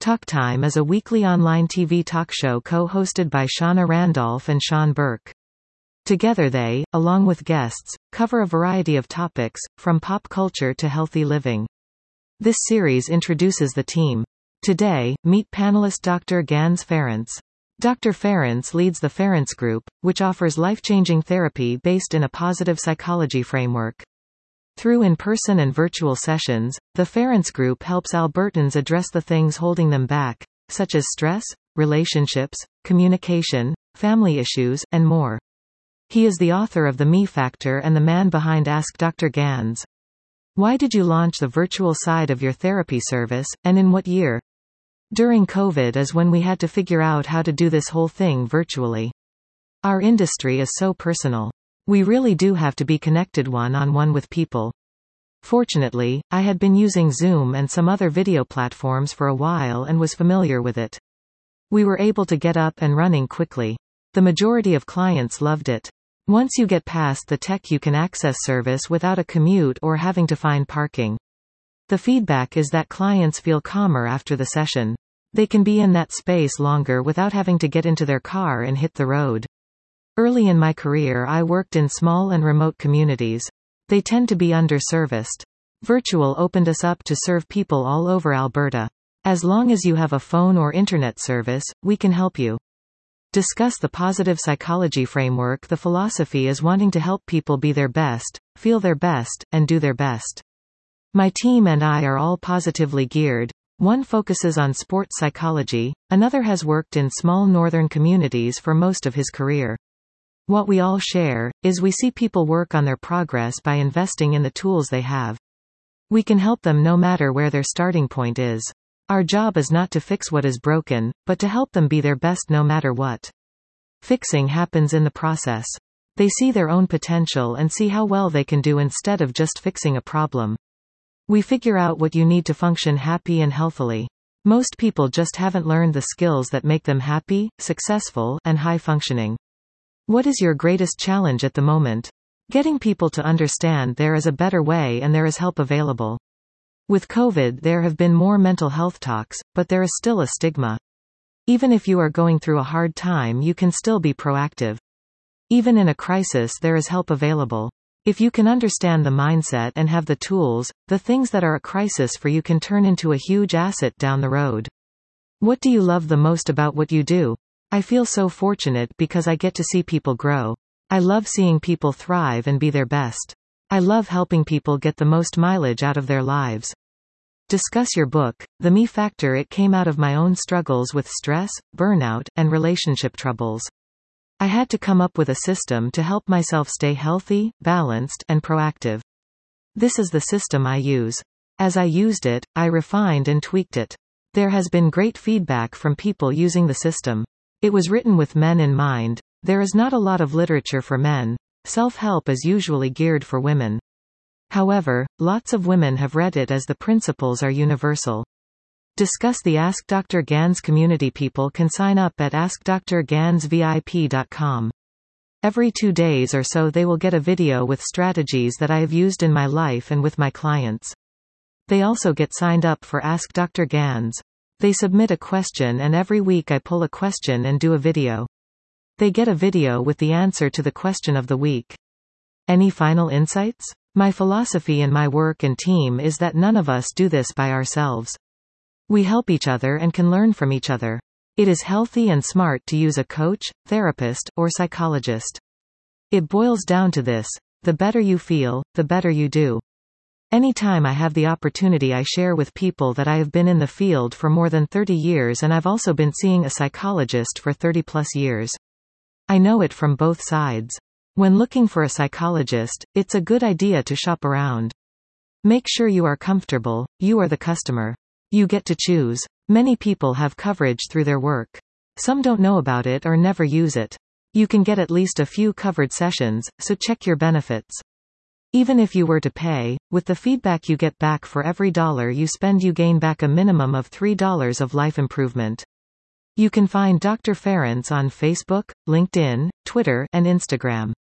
Talk Time is a weekly online TV talk show co-hosted by Shauna Randolph and Sean Burke. Together they, along with guests, cover a variety of topics, from pop culture to healthy living. This series introduces the team. Today, meet panelist Dr. Ganz Ferenc. Dr. Ferenc leads the Ferenc Group, which offers life-changing therapy based in a positive psychology framework. Through in-person and virtual sessions, the Ferenc Group helps Albertans address the things holding them back, such as stress, relationships, communication, family issues, and more. He is the author of The Me Factor and the man behind Ask Dr. Ganz. Why did you launch the virtual side of your therapy service, and in what year? During COVID is when we had to figure out how to do this whole thing virtually. Our industry is so personal. We really do have to be connected one-on-one with people. Fortunately, I had been using Zoom and some other video platforms for a while and was familiar with it. We were able to get up and running quickly. The majority of clients loved it. Once you get past the tech, you can access service without a commute or having to find parking. The feedback is that clients feel calmer after the session. They can be in that space longer without having to get into their car and hit the road. Early in my career I worked in small and remote communities. They tend to be underserviced. Virtual opened us up to serve people all over Alberta. As long as you have a phone or internet service, we can help you. Discuss the positive psychology framework. The philosophy is wanting to help people be their best, feel their best, and do their best. My team and I are all positively geared. One focuses on sports psychology, another has worked in small northern communities for most of his career. What we all share, is we see people work on their progress by investing in the tools they have. We can help them no matter where their starting point is. Our job is not to fix what is broken, but to help them be their best no matter what. Fixing happens in the process. They see their own potential and see how well they can do instead of just fixing a problem. We figure out what you need to function happy and healthily. Most people just haven't learned the skills that make them happy, successful, and high functioning. What is your greatest challenge at the moment? Getting people to understand there is a better way and there is help available. With COVID there have been more mental health talks, but there is still a stigma. Even if you are going through a hard time you can still be proactive. Even in a crisis there is help available. If you can understand the mindset and have the tools, the things that are a crisis for you can turn into a huge asset down the road. What do you love the most about what you do? I feel so fortunate because I get to see people grow. I love seeing people thrive and be their best. I love helping people get the most mileage out of their lives. Discuss your book, The Me Factor. It came out of my own struggles with stress, burnout, and relationship troubles. I had to come up with a system to help myself stay healthy, balanced, and proactive. This is the system I use. As I used it, I refined and tweaked it. There has been great feedback from people using the system. It was written with men in mind. There is not a lot of literature for men. Self-help is usually geared for women. However, lots of women have read it as the principles are universal. Discuss the Ask Dr. Ganz community. People can sign up at askdrgansvip.com. Every 2 days or so they will get a video with strategies that I have used in my life and with my clients. They also get signed up for Ask Dr. Ganz. They submit a question and every week I pull a question and do a video. They get a video with the answer to the question of the week. Any final insights? My philosophy in my work and team is that none of us do this by ourselves. We help each other and can learn from each other. It is healthy and smart to use a coach, therapist, or psychologist. It boils down to this: the better you feel, the better you do. Anytime I have the opportunity I share with people that I have been in the field for more than 30 years and I've also been seeing a psychologist for 30 plus years. I know it from both sides. When looking for a psychologist, it's a good idea to shop around. Make sure you are comfortable, you are the customer. You get to choose. Many people have coverage through their work. Some don't know about it or never use it. You can get at least a few covered sessions, so check your benefits. Even if you were to pay, with the feedback you get back for every dollar you spend you gain back a minimum of $3 of life improvement. You can find Dr. Ferenc on Facebook, LinkedIn, Twitter, and Instagram.